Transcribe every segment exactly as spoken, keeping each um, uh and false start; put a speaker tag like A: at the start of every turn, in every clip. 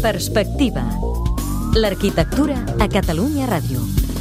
A: Perspectiva. L'arquitectura a Catalunya Ràdio.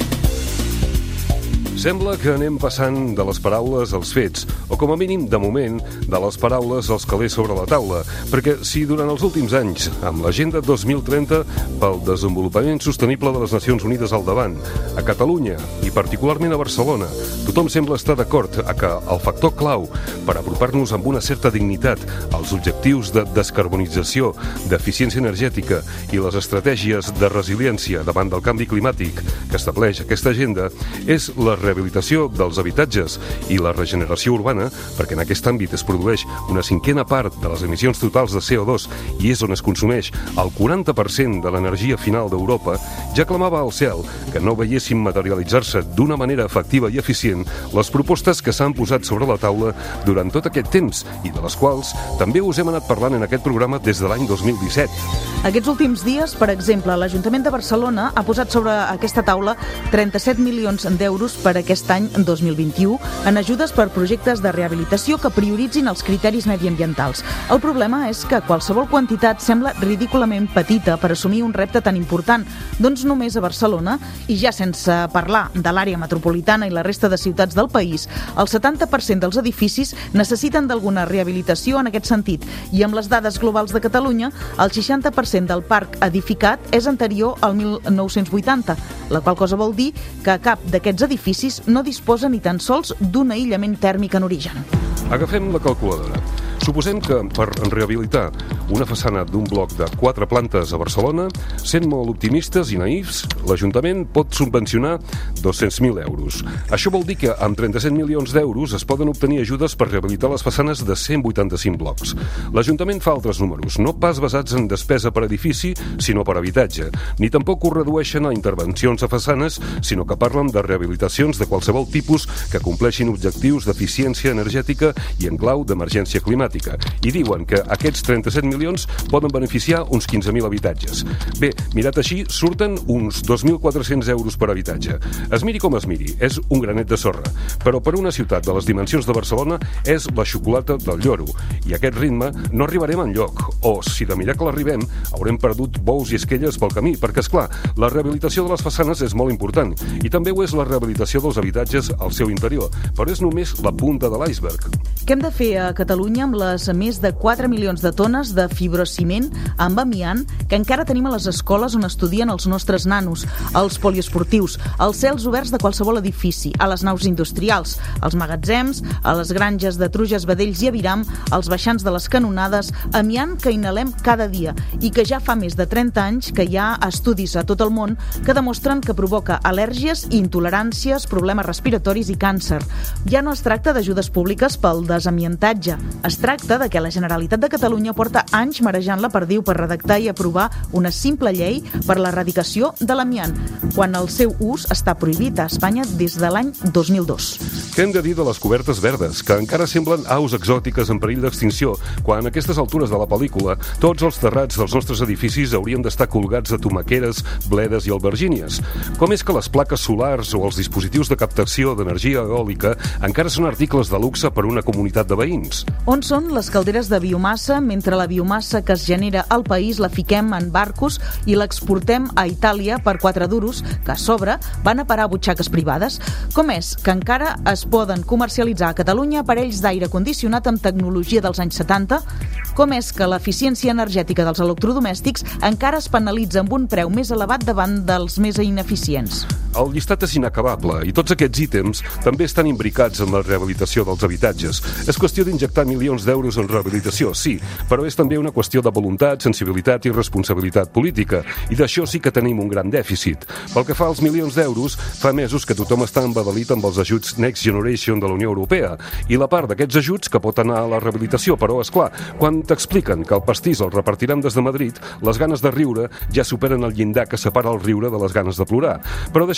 B: Sembla que anem passant de les paraules als fets, o com a mínim, de moment, de les paraules als calés sobre la taula, perquè si durant els últims anys, amb l'Agenda dos mil trenta pel desenvolupament sostenible de les Nacions Unides al davant, a Catalunya i particularment a Barcelona, tothom sembla estar d'acord a que el factor clau per apropar-nos amb una certa dignitat als objectius de descarbonització, d'eficiència energètica i les estratègies de resiliència davant del canvi climàtic que estableix aquesta agenda és la rehabilitació dels habitatges i la regeneració urbana, perquè en aquest àmbit es produeix una cinquena part de les emissions totals de C O dos i és on es consumeix el quaranta per cent de l'energia final d'Europa, ja clamava al cel que no veiessin materialitzar-se d'una manera efectiva i eficient les propostes que s'han posat sobre la taula durant tot aquest temps i de les quals també us hem anat parlant en aquest programa des de l'any dos mil disset.
C: Aquests últims dies, per exemple, l'Ajuntament de Barcelona ha posat sobre aquesta taula trenta-set milions d'euros per aquest any dos mil vint-i-u en ajudes per projectes de rehabilitació que prioritzin els criteris mediambientals. El problema és que qualsevol quantitat sembla ridículament petita per assumir un repte tan important, doncs només a Barcelona, i ja sense parlar de l'àrea metropolitana i la resta de ciutats del país, el setanta per cent dels edificis necessiten d'alguna rehabilitació en aquest sentit, i amb les dades globals de Catalunya, el seixanta per cent del parc edificat és anterior al mil nou-cents vuitanta, la qual cosa vol dir que cap d'aquests edificis no disposa ni tan sols d'un aïllament tèrmic en origen.
B: Agafem la calculadora. Suposem que per rehabilitar una façana d'un bloc de quatre plantes a Barcelona, sent molt optimistes i naïfs, l'Ajuntament pot subvencionar dos-cents mil euros. Això vol dir que amb trenta-set milions d'euros es poden obtenir ajudes per rehabilitar les façanes de cent vuitanta-cinc blocs. L'Ajuntament fa altres números, no pas basats en despesa per edifici, sinó per habitatge, ni tampoc ho redueixen a intervencions a façanes, sinó que parlen de rehabilitacions de qualsevol tipus que compleixin objectius d'eficiència energètica i en clau d'emergència climàtica. I diuen que aquests trenta-set milions poden beneficiar uns quinze mil habitatges. Bé, mirat així, surten uns dos mil quatre-cents euros per habitatge. Es miri com es miri, és un granet de sorra, però per una ciutat de les dimensions de Barcelona és la xocolata del lloro, i a aquest ritme no arribarem enlloc, o si de miracle arribem, haurem perdut bous i esquelles pel camí, perquè, esclar, la rehabilitació de les façanes és molt important, i també ho és la rehabilitació dels habitatges al seu interior, però és només la punta de l'iceberg.
C: Què hem de fer a Catalunya amb les més de quatre milions de tones de fibrociment amb amiant que encara tenim a les escoles on estudien els nostres nanos, als poliesportius, als cels oberts de qualsevol edifici, a les naus industrials, als magatzems, a les granges de truges, vedells i aviram, als baixants de les canonades, amiant que inhalem cada dia i que ja fa més de trenta anys que hi ha estudis a tot el món que demostren que provoca al·lèrgies, intoleràncies, problemes respiratoris i càncer. Ja no es tracta d'ajudes públiques pel desamiantatge, es tracta de que la Generalitat de Catalunya porta anys marejant la perdiu per redactar i aprovar una simple llei per l'erradicació de l'amiant, quan el seu ús està prohibit a Espanya des de l'any dos mil dos.
B: Què hem de dir de les cobertes verdes, que encara semblen aus exòtiques en perill d'extinció, quan a aquestes altures de la pel·lícula tots els terrats dels nostres edificis haurien d'estar colgats de tomaqueres, bledes i albergínies? Com és que les plaques solars o els dispositius de captació d'energia eòlica encara són articles de luxe per una comunitat de veïns?
C: On són les calderes de biomassa mentre la biomassa que es genera al país la fiquem en barcos i l'exportem a Itàlia per quatre duros que a sobre van a parar a butxaques privades? Com és que encara es poden comercialitzar a Catalunya aparells d'aire condicionat amb tecnologia dels anys setanta? Com és que l'eficiència energètica dels electrodomèstics encara es penalitza amb un preu més elevat davant dels més ineficients?
B: El llistat és inacabable i tots aquests ítems també estan imbricats en la rehabilitació dels habitatges. És qüestió d'injectar milions d'euros en rehabilitació, sí, però és també una qüestió de voluntat, sensibilitat i responsabilitat política, i d'això sí que tenim un gran dèficit. Pel que fa als milions d'euros, fa mesos que tothom està embadalit amb els ajuts Next Generation de la Unió Europea, i la part d'aquests ajuts que pot anar a la rehabilitació, però, esclar, quan t'expliquen que el pastís el repartiran des de Madrid, les ganes de riure ja superen el llindar que separa el riure de les ganes de plorar. Però deixem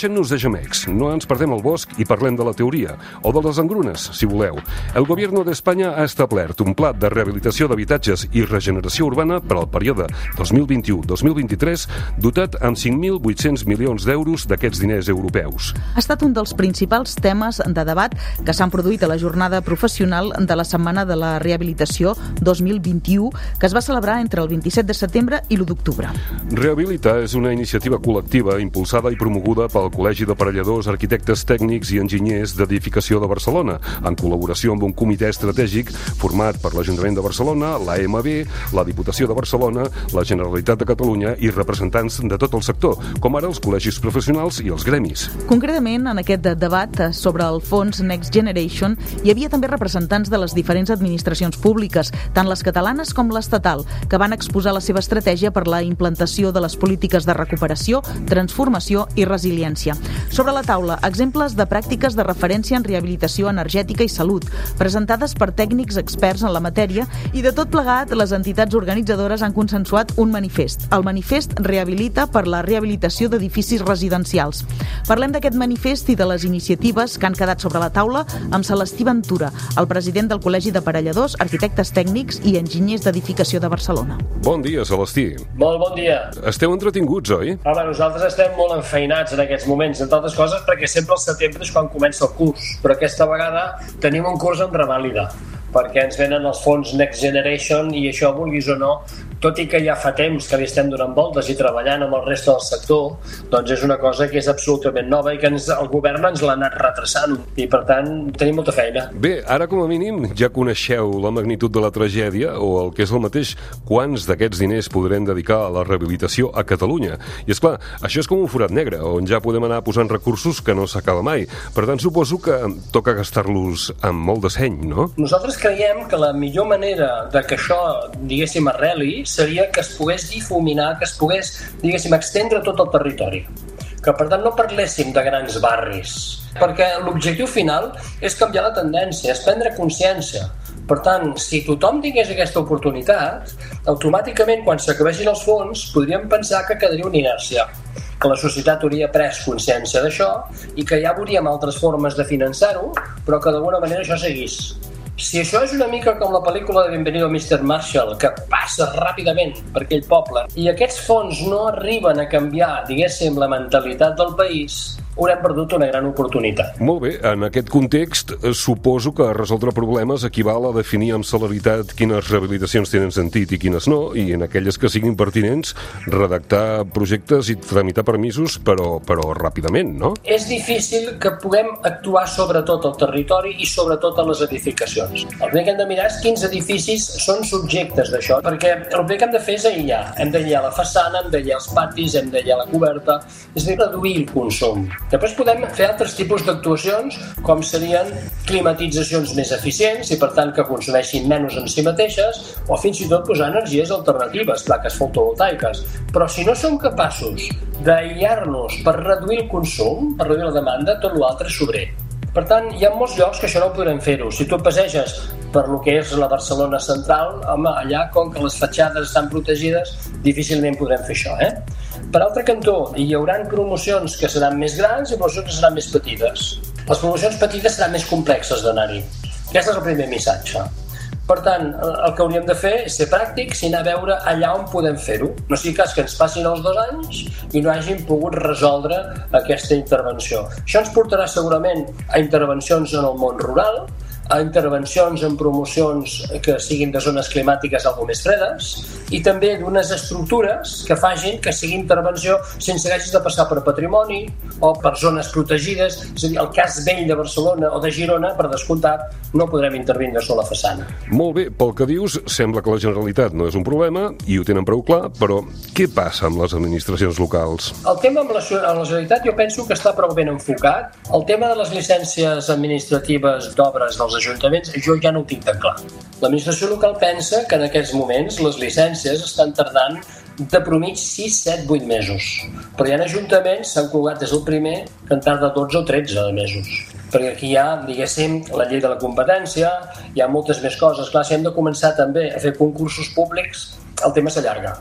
B: Deixem-nos de gemecs, no ens perdem el bosc i parlem de la teoria, o de les engrunes, si voleu. El Gobierno d'Espanya ha establert un pla de rehabilitació d'habitatges i regeneració urbana per al període dos mil vint-i-u dos mil vint-i-tres, dotat amb cinc mil vuit-cents milions d'euros d'aquests diners europeus.
C: Ha estat un dels principals temes de debat que s'han produït a la jornada professional de la Setmana de la Rehabilitació dos mil vint-i-u, que es va celebrar entre el vint-i-set de setembre i l'u d'octubre.
B: Rehabilita és una iniciativa col·lectiva impulsada i promoguda pel Col·legi d'Aparelladors, Arquitectes Tècnics i Enginyers d'Edificació de Barcelona, en col·laboració amb un comitè estratègic format per l'Ajuntament de Barcelona, l'A M B, la Diputació de Barcelona, la Generalitat de Catalunya i representants de tot el sector, com ara els col·legis professionals i els gremis.
C: Concretament, en aquest debat sobre el fons Next Generation hi havia també representants de les diferents administracions públiques, tant les catalanes com l'estatal, que van exposar la seva estratègia per la implantació de les polítiques de recuperació, transformació i resiliència. Sobre la taula, exemples de pràctiques de referència en rehabilitació energètica i salut, presentades per tècnics experts en la matèria, i de tot plegat, les entitats organitzadores han consensuat un manifest. El manifest Rehabilita per la rehabilitació d'edificis residencials. Parlem d'aquest manifest i de les iniciatives que han quedat sobre la taula amb Celestí Ventura, el president del Col·legi d'Aparelladors, Arquitectes Tècnics i Enginyers d'Edificació de Barcelona.
B: Bon dia, Celestí.
D: Molt bon dia.
B: Esteu entretinguts, oi?
D: Home, nosaltres estem molt enfeinats en aquests moments, entre altres coses perquè sempre al setembre és quan comença el curs, però aquesta vegada tenim un curs en revàlida, perquè ens venen els fons Next Generation i això, vulguis o no, tot i que ja fa temps que li estem donant voltes i treballant amb el reste del sector, doncs és una cosa que és absolutament nova i que ens, el govern ens l'ha anat retrasant i per tant tenim molta feina.
B: Bé, ara com a mínim ja coneixeu la magnitud de la tragèdia o el que és el mateix, quants d'aquests diners podrem dedicar a la rehabilitació a Catalunya. I és clar, això és com un forat negre on ja podem anar posant recursos que no s'acaba mai. Per tant, suposo que toca gastar-los amb molt de seny, no?
D: Nosaltres creiem que la millor manera de que això, diguéssim, arreli seria que es pogués difuminar, que es pogués, diguéssim, extendre tot el territori. Que, per tant, no parléssim de grans barris. Perquè l'objectiu final és canviar la tendència, és prendre consciència. Per tant, si tothom tingués aquesta oportunitat, automàticament, quan s'acabessin els fons, podríem pensar que quedaria una inèrcia, que la societat hauria pres consciència d'això i que ja veuríem altres formes de finançar-ho, però que d'alguna manera això seguís. Si això és una mica com la pel·lícula de Bienvenido mister Marshall, que passa ràpidament per aquell poble, i aquests fons no arriben a canviar, diguéssim, la mentalitat del país, haurem perdut una gran oportunitat.
B: Molt bé, en aquest context suposo que resoldre problemes equival a definir amb celeritat quines rehabilitacions tenen sentit i quines no, i en aquelles que siguin pertinents redactar projectes i tramitar permisos, però, però ràpidament, no?
D: És difícil que puguem actuar sobre tot el territori i sobre totes les edificacions. El primer que hem de mirar és quins edificis són subjectes d'això, perquè el primer que hem de fer és aïllar. Hem d'aïllar la façana, hem d'aïllar els patis, hem d'aïllar la coberta, és a dir, reduir el consum. Després podem fer altres tipus d'actuacions, com serien climatitzacions més eficients i, per tant, que consumeixin menys en si mateixes, o fins i tot posar energies alternatives, plaques fotovoltaiques. Però si no som capaços d'aïllar-nos per reduir el consum, per reduir la demanda, tot l'altre és sobrer. Per tant, hi ha molts llocs que això no ho podrem fer-ho. Si tu passeges per lo que és la Barcelona central, home, allà, com que les fatxades estan protegides, difícilment podrem fer això, eh? Per altre cantó, hi haurà promocions que seran més grans i promocions que seran més petites. Les promocions petites seran més complexes d'anar-hi. Aquest és el primer missatge. Per tant, el que hauríem de fer és ser pràctics i anar a veure allà on podem fer-ho. No sigui cas que ens passin els dos anys i no hàgim pogut resoldre aquesta intervenció. Això ens portarà segurament a intervencions en el món rural, a intervencions en promocions que siguin de zones climàtiques algo més fredes i també d'unes estructures que facin que sigui intervenció sense que hagis de passar per patrimoni o per zones protegides. És a dir, el cas vell de Barcelona o de Girona, per descomptat, no podrem intervindre sobre la façana.
B: Molt bé, pel que dius, sembla que la Generalitat no és un problema i ho tenen prou clar, però què passa amb les administracions locals?
D: El tema amb la, amb la Generalitat jo penso que està prou ben enfocat. El tema de les llicències administratives d'obres dels ajuntaments, jo ja no ho tinc tan clar. L'administració local pensa que en aquests moments les llicències estan tardant de promig sis, set, vuit mesos. Però hi ha ajuntaments, s'han colgat des del primer, que en tarda dotze o tretze mesos. Perquè aquí hi ha, diguéssim, la llei de la competència, hi ha moltes més coses. Clar, si hem de començar també a fer concursos públics, el tema s'allarga.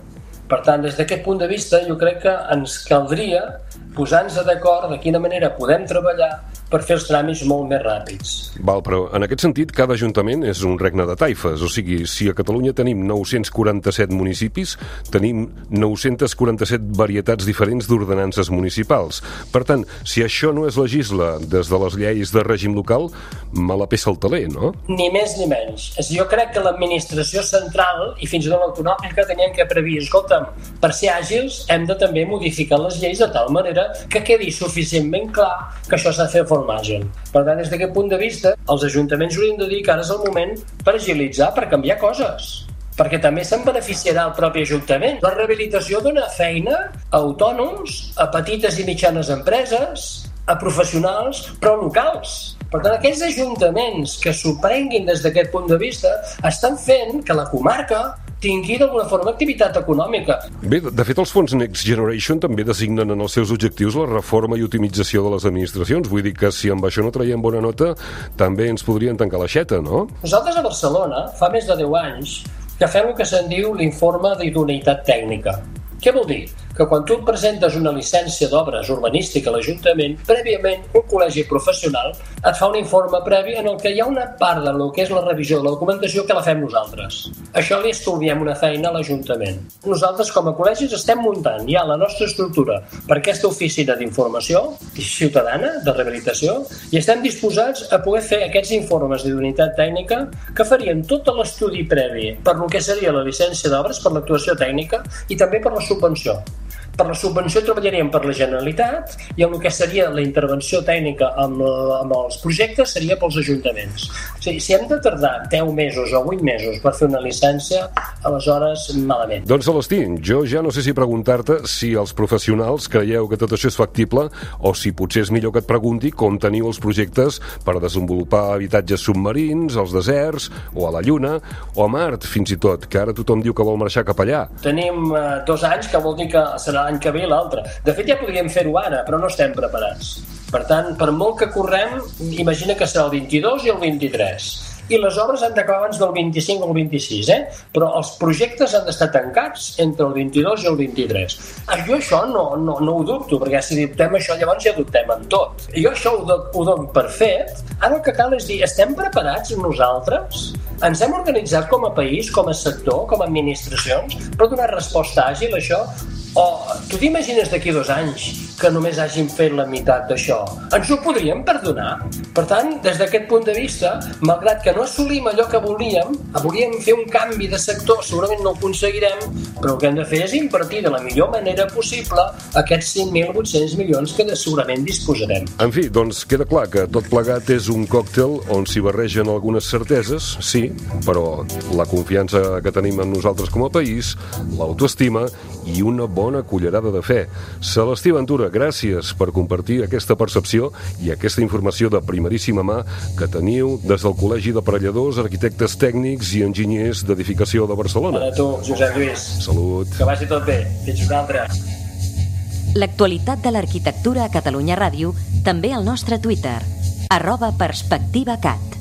D: Per tant, des d'aquest punt de vista, jo crec que ens caldria posar-nos d'acord de quina manera podem treballar per fer els tràmits molt més ràpids.
B: Val, però en aquest sentit cada ajuntament és un regne de taifes, o sigui, si a Catalunya tenim nou-cents quaranta-set municipis, tenim nou-cents quaranta-set varietats diferents d'ordenances municipals. Per tant, si això no es legisla des de les lleis de règim local, me la pessa el taler, no?
D: Ni més ni menys. Jo crec que l'administració central i fins i tot l'autonòmica tenien que predir, escolta'm, per ser àgils hem de també modificar les lleis de tal manera que quedi suficientment clar que això s'ha de fer de forma àgil. Per tant, des d'aquest punt de vista, els ajuntaments haurien de dir que ara és el moment per agilitzar, per canviar coses, perquè també se'n beneficiarà el propi ajuntament. La rehabilitació dona feina a autònoms, a petites i mitjanes empreses, a professionals, però locals. Per tant, aquells ajuntaments que s'ho prenguin des d'aquest punt de vista estan fent que la comarca tingui d'alguna forma activitat econòmica.
B: Bé, de fet, els fons Next Generation també designen en els seus objectius la reforma i optimització de les administracions. Vull dir que si amb això no traiem bona nota, també ens podrien tancar l'aixeta, no?
D: Nosaltres a Barcelona, fa més de deu anys, que fem el que se'n diu l'informe d'idoneïtat tècnica. Què vol dir? Que quan tu presentes una llicència d'obres urbanística a l'Ajuntament, prèviament un col·legi professional et fa un informe previ en el que hi ha una part del que és la revisió de la documentació que la fem nosaltres. Això li estolviem una feina a l'Ajuntament. Nosaltres com a col·legis estem muntant ja la nostra estructura per aquesta oficina d'informació ciutadana, de rehabilitació, i estem disposats a poder fer aquests informes d'idoneïtat tècnica que farien tot l'estudi previ per lo que seria la llicència d'obres, per l'actuació tècnica i també per la subvenció. Per la subvenció treballaríem per la Generalitat i en el que seria la intervenció tècnica amb, amb els projectes seria pels ajuntaments. O sigui, si hem de tardar deu mesos o vuit mesos per fer una llicència, aleshores malament.
B: Doncs, Celestí, jo ja no sé si preguntar-te si els professionals creieu que tot això és factible o si potser és millor que et pregunti com teniu els projectes per desenvolupar habitatges submarins, als deserts, o a la Lluna, o a Mart, fins i tot, que ara tothom diu que vol marxar cap allà.
D: Tenim eh, dos anys, que vol dir que serà l'any que ve i l'altre. De fet, ja podríem fer-ho ara, però no estem preparats. Per tant, per molt que correm, imagina que serà el vint-i-dos i el vint-i-tres. I les obres han d'acabar abans del vint-i-cinc o el vint-i-sis, eh? Però els projectes han d'estar tancats entre el vint-i-dos i el vint-i-tres. Jo això no, no, no ho dubto, perquè si dubtem això, llavors ja dubtem en tot. Jo això ho, do, ho dono per fet. Ara el que cal és dir, estem preparats nosaltres? Ens hem organitzat com a país, com a sector, com a administracions, per donar resposta àgil a això? O tu t'imagines d'aquí dos anys que només hagin fet la meitat d'això? Ens ho podríem perdonar? Per tant, des d'aquest punt de vista, malgrat que no assolim allò que volíem, volíem fer un canvi de sector, segurament no ho aconseguirem, però el que hem de fer és invertir de la millor manera possible aquests cinc mil vuit-cents milions que segurament disposarem.
B: En fi, doncs queda clar que tot plegat és un còctel on s'hi barregen algunes certeses, sí, però la confiança que tenim en nosaltres com a país, l'autoestima i una bona cullerada de fe. Celestí Ventura, gràcies per compartir aquesta percepció i aquesta informació de primeríssima mà que teniu des del Col·legi d'Aparelladors, Arquitectes Tècnics i Enginyers d'Edificació de Barcelona.
D: A tu, Josep Lluís.
B: Salut.
D: Que vagi tot bé. Fins una altra.
A: L'actualitat de l'arquitectura a Catalunya Ràdio, també al nostre Twitter, arroba perspectivacat.